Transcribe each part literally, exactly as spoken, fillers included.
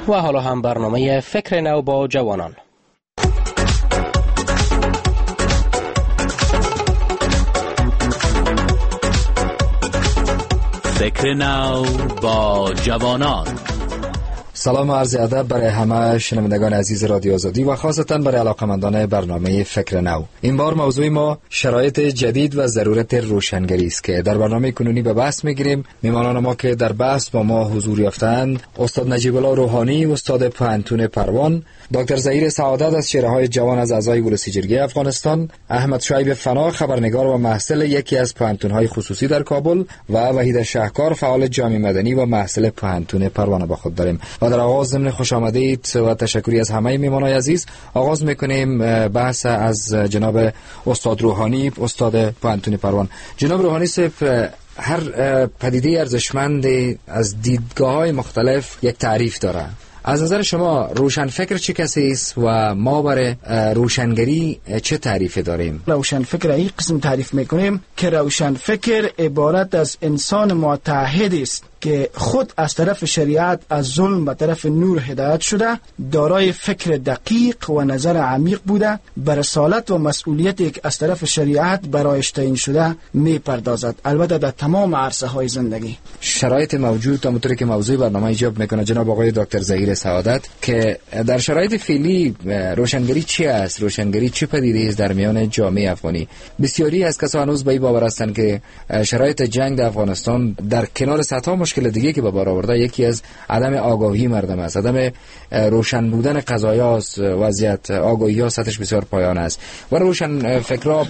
و حالا هم برنامه فکر نو با جوانان. فکر نو با جوانان. سلام و عرض ادب برای همه شنوندگان عزیز رادیو آزادی و خاصتا برای علاقه‌مندان برنامه فکر نو. این بار موضوع ما شرایط جدید و ضرورت روشنگری است که در برنامه کنونی به بحث میگیریم. میهمانان ما که در بحث با ما حضور یافتند: استاد نجیب الله روحانی، استاد پانتون پروان، دکتر ظهیر سعادت از چهره‌های جوان از اعضای گروه جرگه افغانستان، احمد شعیب فنا، خبرنگار و محصل یکی از پانتون‌های خصوصی در کابل، و وحید شهکار، فعال جامعه مدنی و محصل پانتون پروان با خود داریم. و در آغاز ضمن خوش آمدید و تشکری از همه میهمانان عزیز آغاز میکنیم بحث از جناب استاد روحانی، استاد پانتون پروان. جناب روحانی صاحب، هر پدیده ارزشمند از دیدگاه‌های مختلف یک تعریف داره. از نظر شما روشنفکر چه کسی است و ما برای روشنگری چه تعریفی داریم؟ روشنفکر این قسم تعریف میکنیم که روشنفکر عبارت از انسان متعهد است که خود از طرف شریعت از ظلم به طرف نور هدایت شده، دارای فکر دقیق و نظر عمیق بوده، بر رسالت و مسئولیتی که از طرف شریعت برایش تعیین شده میپردازد، البته در تمام عرصه های زندگی. شرایط موجود همونطوری که موضوع برنامه ایجاب میکنه جناب آقای دکتر ظهیر سعادت، که در شرایط فعلی روشنگری چی است؟ روشنگری چه پدیده است در میان جامعه افغانی؟ بسیاری از کسان هنوز به این باور هستند که شرایط جنگ در افغانستان در کنار صدها مشکل دیگه که به بار آورده یکی از عدم آگاهی مردم است، عدم روشن بودن قضایا است. وضعیت آگاهی ها سطحش بسیار پایان است و روشن فکرها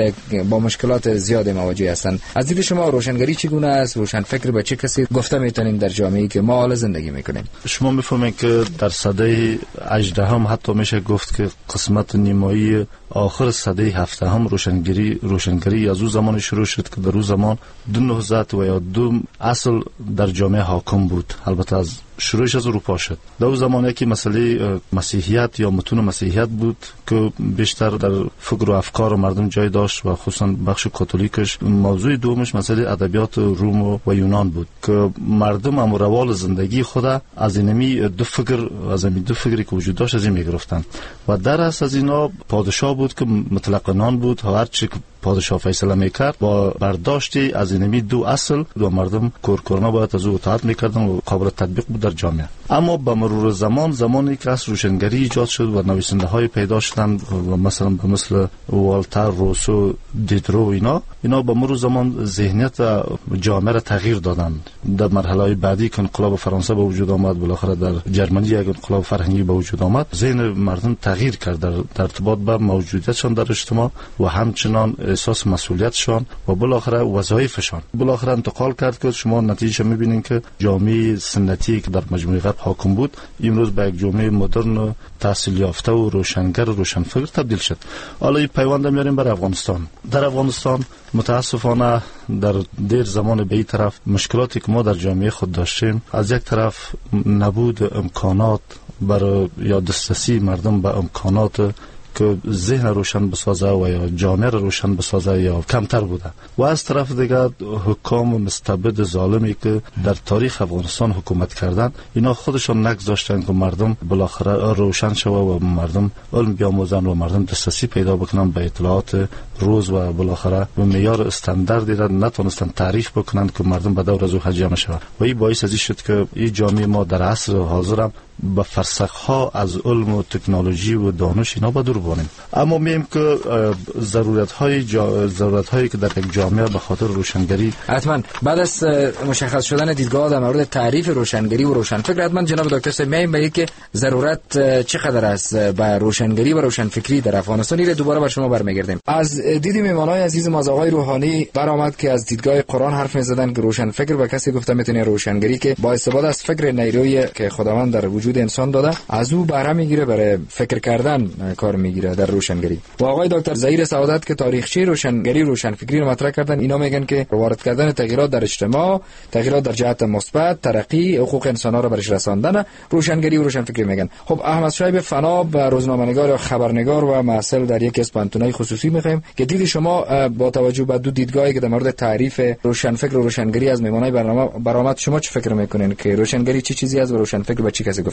با مشکلات زیاد مواجه هستند. از دید شما روشنگری چگونه است؟ روشن فکر به چه کسی گفته میتونیم در جامعه‌ای که ما حال زندگی میکنیم؟ شما میفهمید که در سده هجدهم حتی میشه گفت که قسمت نیمایی آخر سده هفدهم روشنگری روشنگری از اون زمان شروع شد که در اون زمان دو نهضت و یا دو اصل در جامعه حاکم بود. البته از شروعش از اروپا شد. در اون زمانی که مسئله مسیحیت یا متون مسیحیت بود که بیشتر در فکر و افکار مردم جای داشت و خصوصا بخش کاتولیکش. موضوع دومش مسئله ادبیات روم و یونان بود که مردم هم روال زندگی خود از اینمی دو فکر از این دو فکری که وجود داشت از این میگرفتن و در اصل از اینا پادشاه بود که مطلق نان بود. هر چی پادشاه فیصله میکرد با برداشتی از اینمی دو اصل و مردم کورکورنا باید از او اطاعت میکردن و قابل تطبیق بود در جامعه. اما با مرور زمان زمانی که از روشنگری ایجاد شد و نویسنده های پیدا شدند و مثلا به مثل والتر، روسو، دیدرو اینا اینا با مرور زمان ذهنیت جامعه را تغییر دادند. در مرحله بعدی که انقلاب فرانسه به وجود آمد، بالاخره در جرمنی یک انقلاب فرهنگی به وجود آمد، ذهن مردم تغییر کرد در ارتباط با موجودیتشان در اجتماع و همچنان احساس مسئولیتشان و بالاخره وظایفشان بالاخره انتقال کرد که شما نتیجه می‌بینید که جامعه سنتی که در مجموعه غرب حاکم بود امروز به یک جامعه مدرن تحصیل یافته و روشنگر و روشنفکر تبدیل شد. حالا این پیوند میاریم بر افغانستان. در افغانستان متاسفانه در دیر زمان به این طرف مشکلاتی که ما در جامعه خود داشتیم، از یک طرف نبود امکانات برای یا دسترسی مردم به امکانات که ذهن روشن بسازه و یا جامعه روشن بسازه یا کمتر بوده و از طرف دیگه حکام مستبد ظالمی که در تاریخ افغانستان حکومت کردن اینا خودشون نگذاشتن که مردم بالاخره روشن شوه و مردم علم بیاموزن و مردم دسترسی پیدا بکنن به اطلاعات روز و بالاخره به معیار استانداردی را نتونستن تعریف بکنن که مردم به دور از او جمع شوه و این باعث ازی شد که این جامعه ما در عصر حاضر هم با فرسخ‌ها از علم و تکنولوژی و دانش اینا با دور بانیم. اما میم که ضرورت‌های جا... ضرورت‌هایی که در یک جامعه به خاطر روشنگری حتما بعد از مشخص شدن دیدگاه در مورد تعریف روشنگری و روشنفکر حتما جناب دکتر صاحب میم به که ضرورت چقدر است به روشنگری و روشنفکری در افغانستان رو دوباره بر شما برمیگردیم. از دید میهمانای عزیز ما آقای روحانی برآمد که از دیدگاه قرآن حرف می‌زدن که روشنفکر به کسی گفته میتونه روشنگری که با استفاده از فکر نیرویی که خداوند در وجود انسان داده از او بهره میگیره، برای فکر کردن کار میگیره در روشنگری. و آقای دکتر ظهیر سعادت که تاریخچه روشنگری روشنفکری رو مطرح کردن، اینا میگن که وارد کردن تغییرات در اجتماع، تغییرات در جهت مثبت، ترقی، حقوق انسان‌ها رو برش رساندن، روشنگری و روشنفکری میگن. خب احمد شعیب فنا، روزنامه‌نگار و خبرنگار و محصل در یک از پانتون‌های خصوصی میخوایم که دید شما با توجه به دو دیدگاهی که در مورد تعریف روشنفکر و روشنگری از میهمانای برنامه برآمد، شما چه فکر میکنین که روشنگری چه چی چیزی است و روشنفکر به چه کسی گفته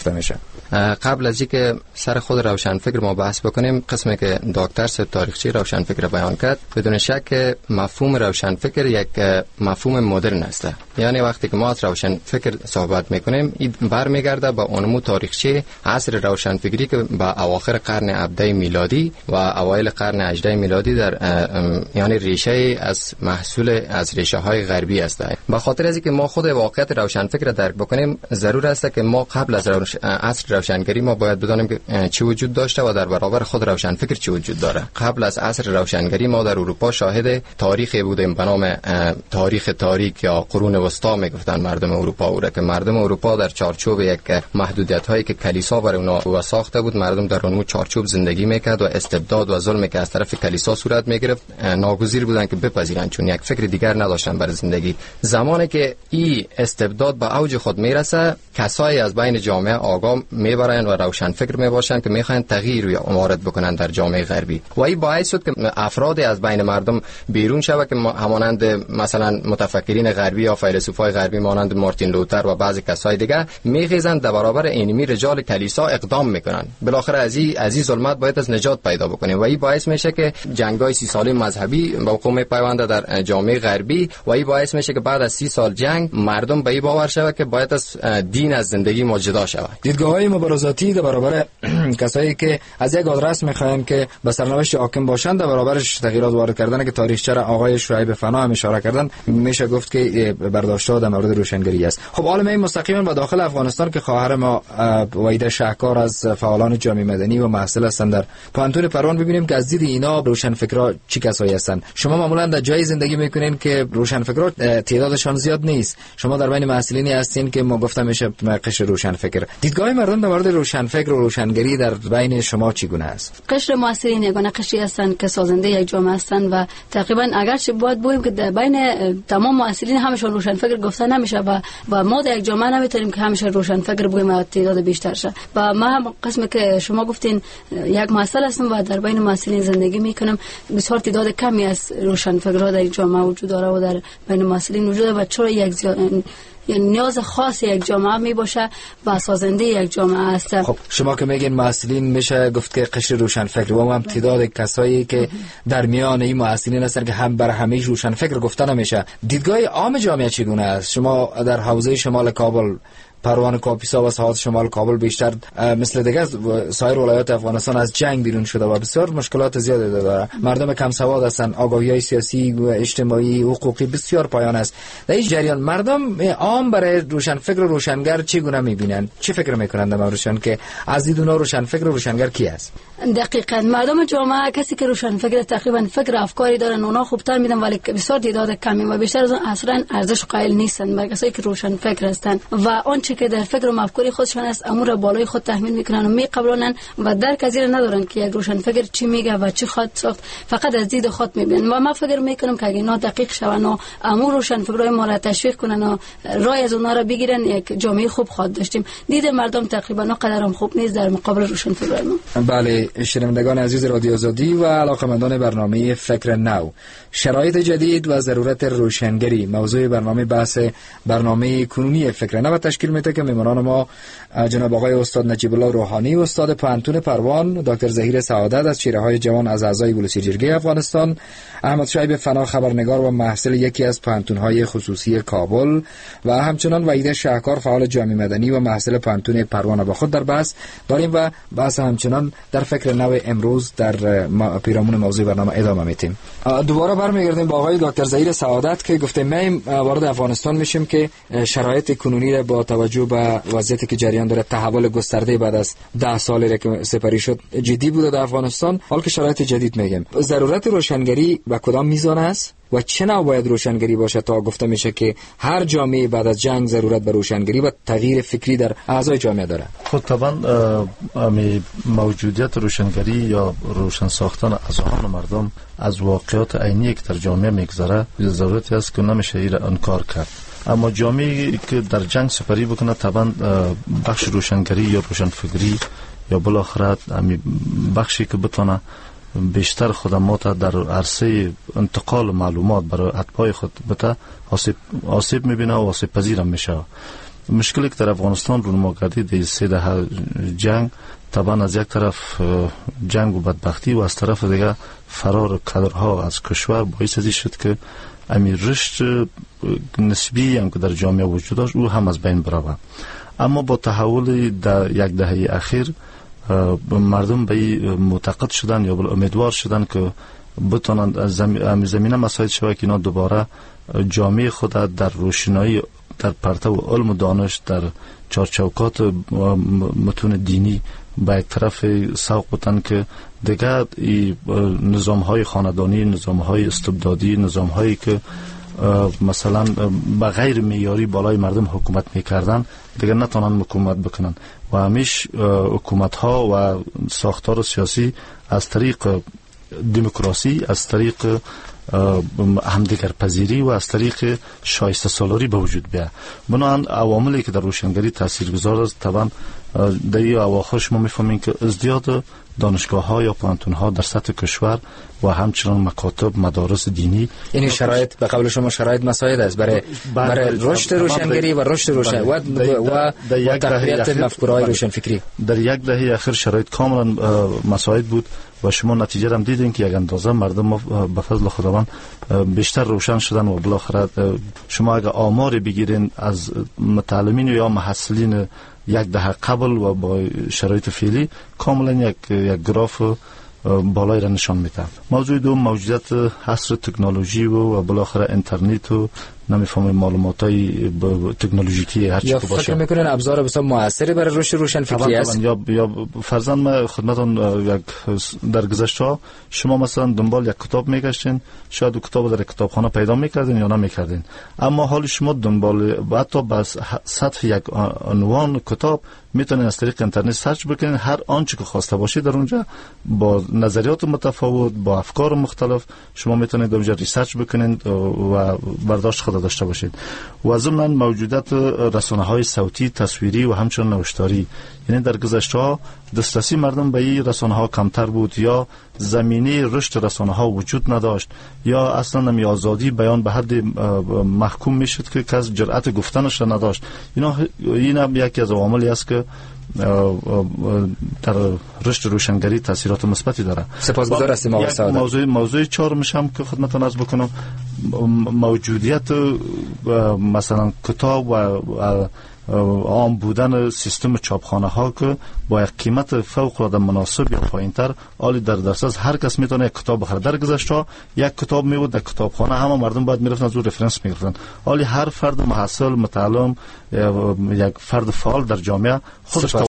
گفته میشه. قبل از اینکه سر خود روشنفکر ما بحث بکنیم، قسمی که دکتر صاحب تاریخچه روشنفکر بیان کرد، بدون شک مفهوم روشنفکر یک مفهوم مدرن است. یعنی وقتی که ما از روشنفکر صحبت میکنیم، این برمیگرده به اونمو تاریخچه عصر روشنفکری که به اواخر قرن هفدهم میلادی و اوایل قرن هجدهم میلادی در یعنی ریشه از محصول از ریشه های غربی است. به خاطر از اینکه ما خود واقعیت روشنفکر را درک بکنیم، ضرور است که ما قبل از روش... عصر روشنگری ما باید بدانیم که چه وجود داشته و در برابر خود روشنفکر چه وجود داره. قبل از عصر روشنگری ما در اروپا شاهد تاریخی بودیم به نام تاریخ تاریک یا قرون وسطا میگفتن مردم اروپا، او را که مردم اروپا در چارچوب یک محدودیت هایی که کلیسا برای اونها ساخته بود، مردم در اون چارچوب زندگی میکرد و استبداد و ظلمی که از طرف کلیسا صورت میگرفت ناگزیر بودن که بپذیرن، چون یک فکر دیگر نداشتن برای زندگی. زمانی که این استبداد به اوج خود میرسه، کسایی از بین جامعه آگاه میبرن و روشنفکر میباشن که میخواین تغییر وارد بکنن در جامعه غربی و این باعث شد که افراد از بین مردم بیرون شوه که همانند مثلا متفکرین غربی یا فیلسوفای غربی مانند مارتین لوتر و بعضی کسای دیگه میخیزن در برابر اینمی رجال کلیسا اقدام میکنن. بالاخره از این از این ظلمت باید از نجات پیدا بکنیم و این باعث میشه که جنگای سی ساله مذهبی با قوم پیونده در جامعه غربی و این باعث میشه که بعد از سی سال جنگ مردم به این باور شوه که باید از دین از زندگی ما جدا شود. دیدگاه‌های مبارزاتی در برابر کسایی که از یک آدرس میخواین که به سرنوشت حاکم باشند در برابرش تغییرات وارد کردن که تاریخچه را آقای شعیب فنا هم اشاره کردن، میشه گفت که برداشت‌ها در مورد روشنگری است. خب حالا می مستقیما به داخل افغانستان که خواهر ما وحیده شهکار از فعالان جامعه مدنی و محصل هستند در پانتون پروان، ببینیم که از دید اینا روشنفکرا چی کسایی هستند. شما معمولا در جای زندگی میکنین که روشنفکرا تعدادشان زیاد نیست، شما در بین محصلینی هستین که ما گفتم میشه قشر روشنفکر. دیدگاه مردم در مورد روشنفکر و روشنگری در بین شما چگونه است؟ قشر محصلین یگانه قشری هستند که سازنده یک جامعه هستند و تقریبا اگرچه باید بگوییم که در بین تمام محصلین همشون روشنفکر گفته نمیشه و و ما در یک جامعه نمیتونیم که همیشه روشنفکر بگوییم و تعداد بیشتر شه. و ما هم قسمی که شما گفتین یک محصل هستم و در بین محصلین زندگی میکنم، بسیار تعداد کمی از روشنفکرها در جامعه وجود داره و در بین محصلین وجود داره و چرا یک زیاد یعنی نیاز خاص یک جامعه می باشه و سازنده یک جامعه است. خب شما که میگین محصلین، میشه گفت که قشر روشنفکر و هم تعداد کسایی که در میان این محصلین هستن که هم بر همه روشنفکر گفته نمیشه. دیدگاه عام جامعه چگونه است؟ شما در حوزه شمال کابل، پروان کاپیسا و ساحات شمال کابل بیشتر مثل دیگه سایر ولایات افغانستان از جنگ بیرون شده و بسیار مشکلات زیادی داره. مردم کم سواد هستن، آگاهی‌های سیاسی و اجتماعی و حقوقی بسیار پایان است. در این جریان مردم عام برای روشنفکر و روشنگر چگونه میبینن؟ چه فکر میکنند در موردشان که از دید اونها روشنفکر و روشنگر کی است؟ دقیقاً مردم جامعه کسی که روشنفکر تقریبا فکر افکاری دارن اونها خوبتر میدن، ولی بسیار تعداد کمی و بیشتر از اون اصلا ارزش قائل نیستن به کسایی که روشنفکر هستن و آنچه که در فکر و مفکوری خودشان است امور بالای خود تحمیل میکنن و میقبلونن و درک از این ندارن که یک روشنفکر چی میگه و چی خواهد ساخت، فقط از دید خود میبینن. و ما فکر میکنم که اگه اینا دقیق شون و امور روشنفکرای ما را تشویق کنن و رای از اونها را بگیرن، یک جامعه خوب خواهد داشتیم. دید مردم تقریبا قدرم خوب نیست در مقابل روشنفکرای ما. بله، شنوندگان عزیز رادیو آزادی و علاقه‌مندان برنامه فکر نو، شرایط جدید و ضرورت روشنگری موضوع برنامه بحث برنامه کنونی فکر نو تشکیل میده که میهمانان ما جناب آقای استاد نجیب الله روحانی استاد پانتون پروان، دکتر ظهیر سعادت از چهره‌های جوان از اعضای بلوچی جرگه افغانستان، احمد شعیب فنا خبرنگار و محصل یکی از پانتون‌های خصوصی کابل و همچنان وحیده شهکار فعال جامعه مدنی و محصل پانتون پروان با خود در بحث داریم و بحث همچنان در فکر نو امروز در پیرامون موضوع برنامه ادامه میدیم. دوباره برمیگردیم با آقای دکتر ظهیر سعادت که گفته ما وارد افغانستان میشیم که شرایط کنونی با توجه به وضعیتی که جریان داره، تحول گسترده بعد از ده سالی که سپری شد جدی بوده در افغانستان، حال که شرایط جدید میگیم ضرورت روشنگری به کدام میزان است و چه نوع باید روشنگری باشه تا گفته میشه که هر جامعه بعد از جنگ ضرورت به روشنگری و تغییر فکری در اعضای جامعه داره؟ خود طبعا موجودیت روشنگری یا روشن ساختن اذهان مردم از واقعیات عینی که در جامعه میگذره ضرورتی است که نمیشه این انکار کرد. اما جامعه که در جنگ سپری بکنه طبعا بخش روشنگری یا روشنفکری یا بالاخره بخشی که بتونه بیشتر خدمات در عرصه انتقال معلومات برای اتباع خود بته آسیب, آسیب میبینه و آسیب پذیرم میشه. مشکلی که در افغانستان رونما گردید در سه دهه جنگ، طبعا از یک طرف جنگ و بدبختی و از طرف دیگه فرار کادرها از کشور باعث ازی شد که امیر رشد نسبی هم که در جامعه وجود داشت او هم از بین بروه. اما با تحول در یک دهه اخیر مردم به معتقد شدن یا امیدوار شدن که بتونند از زمین زمینه مساعد شوه که اینا دوباره جامعه خود در روشنایی، در پرتو علم و دانش، در چارچوکات متون دینی به یک طرف سوق بودن که دیگر نظام های خاندانی، نظام های استبدادی، نظام هایی که مثلا به غیر معیاری بالای مردم حکومت میکردن دیگر نتونن حکومت بکنن و همیش حکومت ها و ساختار سیاسی از طریق دموکراسی، از طریق همدیگر پذیری و از طریق شایسته سالاری به وجود بیاید. بنابراین عواملی که در روشنگری تاثیرگذار است، طبعا در این اواخر شما میفهمین که ازدیاد دانشگاه ها یا پانتون ها در سطح کشور و همچنان مکاتب، مدارس دینی، این شرایط به قول شما شرایط مساعد است برای برای رشد روشنگری و رشد روشن و و تقویت مفکورهای روشنفکری. در یک دهه اخیر شرایط کاملا مساعد بود و شما نتیجه هم دیدین که یک اندازه مردم به فضل خداوند بیشتر روشن شدن و بالاخره شما اگر آمار بگیرین از متعلمین یا محصلین یک دهه قبل و با شرایط فعلی کاملا یک یک گراف بالایی را نشان میده. موضوع دوم موجودیت عصر تکنولوژی و بالاخره اینترنت و نمیفهمم معلوماتای تکنولوژیکی هر چی که باشه. فکر میکنن ابزار بسیار موثری برای رشد روشنفکری است؟ یا یا فرضاً ما خدمتتون یک در گذشته شما مثلا دنبال یک کتاب میگشتین، شاید کتاب در کتابخانه پیدا میکردین یا نمیکردین، اما حال شما دنبال حتی بس سطح یک عنوان کتاب میتونین از طریق اینترنت سرچ بکنین، هر آنچه که خواسته باشید در اونجا با نظریات متفاوت، با افکار مختلف شما میتونید در اونجا ریسرچ بکنین و برداشت خود داشته باشید. و ضمن موجودیت رسانه‌های صوتی، تصویری و همچنین نوشتاری، یعنی در گذشته دسترسی مردم به این رسانه‌ها کمتر بود یا زمینه رشد رسانه‌ها وجود نداشت یا اصلا نمی آزادی بیان به حد محکوم میشد که کس جرأت گفتنش را نداشت. اینا این هم یکی از عواملی است که در رشد روشنگری تاثیرات مثبتی داره. سپاسگزار هستیم آقای سعادت. موضوع موضوع چهارم هم که خدمتتون عرض بکنم موجودیت مثلا کتاب و عام بودن سیستم چاپخانه ها که با یک قیمت فوق العاده مناسب یا پایینتر عالی در دسترس هر کس میتونه یک کتاب بخره. در گذشته یک کتاب میبود در کتابخانه همه مردم باید میرفتن از اون رفرنس میگرفتن، عالی هر فرد محصل متعلم یک فرد فعال در جامعه خودش